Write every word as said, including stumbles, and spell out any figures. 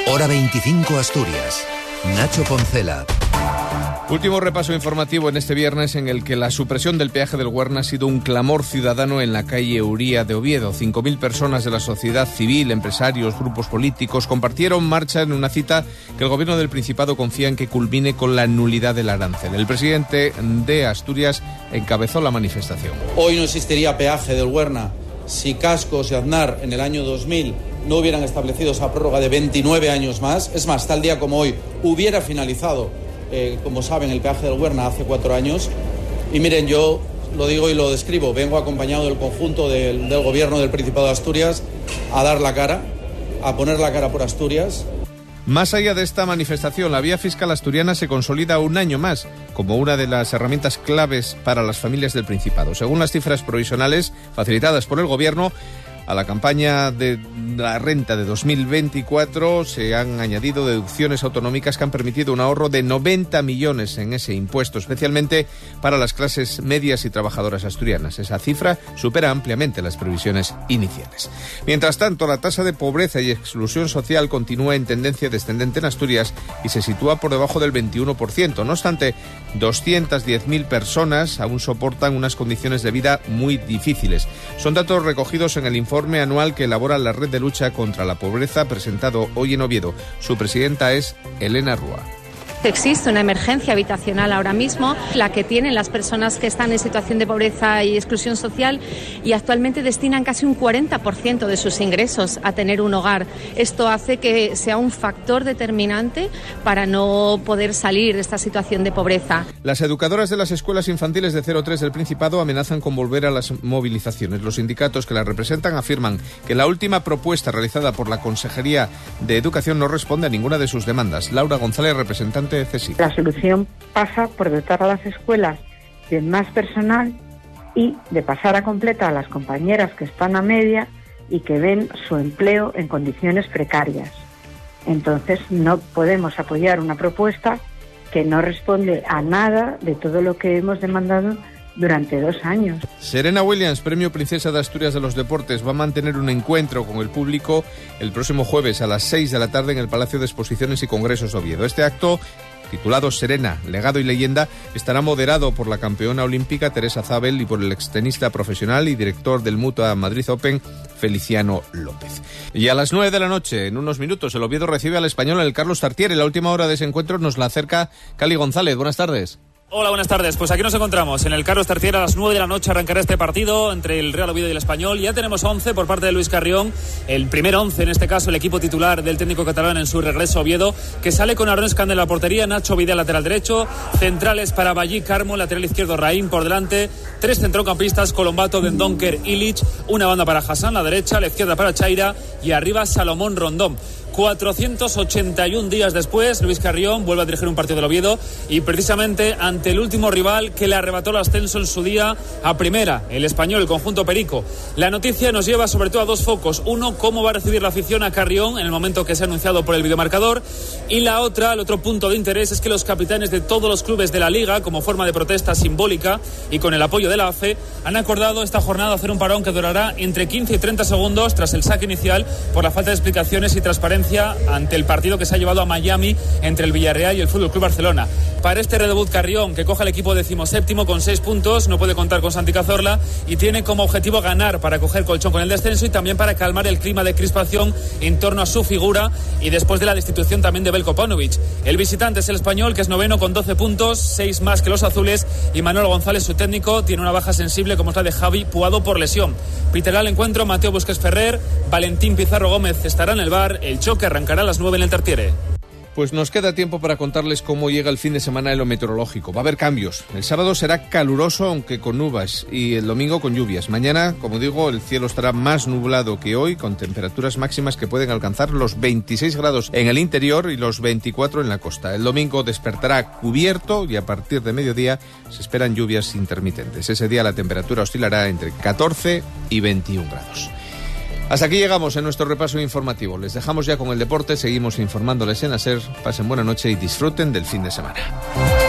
Hora veinticinco Asturias. Nacho Poncela. Último repaso informativo en este viernes en el que la supresión del peaje del Huerna ha sido un clamor ciudadano en la calle Uría de Oviedo. cinco mil personas de la sociedad civil, empresarios, grupos políticos compartieron marcha en una cita que el Gobierno del Principado confía en que culmine con la nulidad del arancel. El presidente de Asturias encabezó la manifestación. Hoy no existiría peaje del Huerna si Cascos y Aznar en el año dos mil no hubieran establecido esa prórroga de veintinueve años más. Es más, tal día como hoy hubiera finalizado, eh, como saben, el peaje del Huerna hace cuatro años. Y miren, yo lo digo y lo describo, vengo acompañado del conjunto del, del Gobierno del Principado de Asturias a dar la cara, a poner la cara por Asturias. Más allá de esta manifestación, la vía fiscal asturiana se consolida un año más como una de las herramientas claves para las familias del Principado. Según las cifras provisionales facilitadas por el Gobierno, a la campaña de la renta de dos mil veinticuatro se han añadido deducciones autonómicas que han permitido un ahorro de noventa millones en ese impuesto, especialmente para las clases medias y trabajadoras asturianas. Esa cifra supera ampliamente las previsiones iniciales. Mientras tanto, la tasa de pobreza y exclusión social continúa en tendencia descendente en Asturias y se sitúa por debajo del veintiuno por ciento. No obstante, doscientas diez mil personas aún soportan unas condiciones de vida muy difíciles. Son datos recogidos en el informe informe anual que elabora la Red de Lucha contra la Pobreza, presentado hoy en Oviedo. Su presidenta es Elena Rúa. Existe una emergencia habitacional ahora mismo, la que tienen las personas que están en situación de pobreza y exclusión social, y actualmente destinan casi un cuarenta por ciento de sus ingresos a tener un hogar. Esto hace que sea un factor determinante para no poder salir de esta situación de pobreza. Las educadoras de las escuelas infantiles de cero tres del Principado amenazan con volver a las movilizaciones. Los sindicatos que las representan afirman que la última propuesta realizada por la Consejería de Educación no responde a ninguna de sus demandas. Laura González, representante de C S I. La solución pasa por dotar a las escuelas de más personal y de pasar a completa a las compañeras que están a media y que ven su empleo en condiciones precarias. Entonces no podemos apoyar una propuesta que no responde a nada de todo lo que hemos demandado durante dos años. Serena Williams, Premio Princesa de Asturias de los Deportes, va a mantener un encuentro con el público el próximo jueves a las seis de la tarde en el Palacio de Exposiciones y Congresos de Oviedo. Este acto, titulado Serena, Legado y Leyenda, estará moderado por la campeona olímpica Teresa Zabel y por el extenista profesional y director del Mutua Madrid Open, Feliciano López. Y a las nueve de la noche, en unos minutos, el Oviedo recibe al Español en el Carlos Tartiere. La última hora de ese encuentro nos la acerca Cali González. Buenas tardes. Hola, buenas tardes. Pues aquí nos encontramos en el Carlos Tartiere. A las nueve de la noche arrancará este partido entre el Real Oviedo y el Español. Ya tenemos once por parte de Luis Carrión, el primer once, en este caso el equipo titular del técnico catalán en su regreso a Oviedo, que sale con Aaron Escandel en la portería, Nacho Vidal lateral derecho, centrales para Ballí, Carmo, lateral izquierdo Raín por delante, tres centrocampistas, Colombato, Dendonker, Illich, una banda para Hassan, la derecha, la izquierda para Chaira y arriba Salomón Rondón. cuatrocientos ochenta y un días después, Luis Carrión vuelve a dirigir un partido del Oviedo y precisamente ante el último rival que le arrebató el ascenso en su día a primera, el Español, el conjunto perico. La noticia nos lleva sobre todo a dos focos. Uno, cómo va a recibir la afición a Carrión en el momento que se ha anunciado por el videomarcador, y la otra, el otro punto de interés, es que los capitanes de todos los clubes de la Liga, como forma de protesta simbólica y con el apoyo de la A F E, han acordado esta jornada hacer un parón que durará entre quince y treinta segundos tras el saque inicial por la falta de explicaciones y transparencia ante el partido que se ha llevado a Miami entre el Villarreal y el F C Barcelona. Para este redebut, Carrión, que coge al equipo decimoséptimo con seis puntos, no puede contar con Santi Cazorla y tiene como objetivo ganar para coger colchón con el descenso y también para calmar el clima de crispación en torno a su figura y después de la destitución también de Belko Paunovic. El visitante es el Español, que es noveno con doce puntos, seis más que los azules, y Manuel González, su técnico, tiene una baja sensible como es la de Javi Puado por lesión. Pitará el encuentro Mateo Busquets Ferrer, Valentín Pizarro Gómez estará en el bar, el choque arrancará a las nueve en el Tartiere. Pues nos queda tiempo para contarles cómo llega el fin de semana en lo meteorológico. Va a haber cambios. El sábado será caluroso, aunque con nubes, y el domingo con lluvias. Mañana, como digo, el cielo estará más nublado que hoy, con temperaturas máximas que pueden alcanzar los veintiséis grados en el interior y los veinticuatro en la costa. El domingo despertará cubierto y a partir de mediodía se esperan lluvias intermitentes. Ese día la temperatura oscilará entre catorce y veintiún grados. Hasta aquí llegamos en nuestro repaso informativo. Les dejamos ya con el deporte, seguimos informándoles en la SER. Pasen buena noche y disfruten del fin de semana.